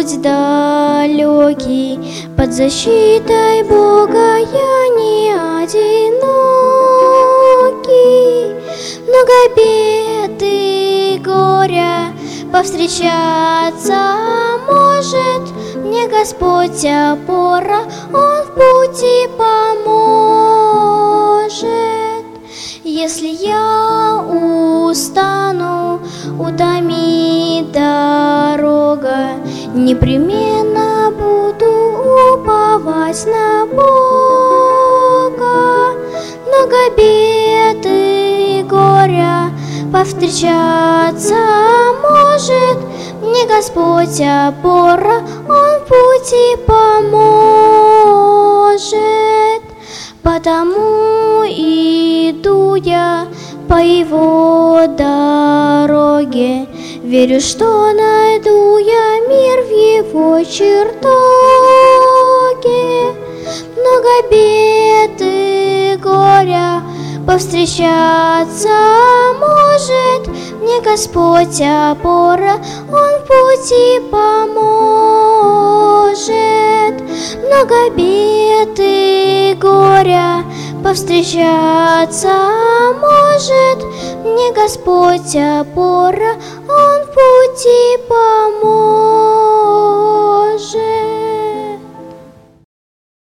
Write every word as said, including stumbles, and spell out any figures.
путь далекий, под защитой Бога я не одинокий. Много бед и горя повстречаться может, мне Господь опора, Он в пути поможет. Если я устану, утомит дорога, непременно буду уповать на Бога. Много бед и горя повстречаться может, мне Господь опора, Он в пути поможет. Потому иду я по Его дороге, верю, что найду я мир в Его чертоге. Много бед и горя повстречаться может, мне Господь опора, Он в пути поможет. Много бед и горя повстречаться может, мне Господь опора, Он в пути поможет.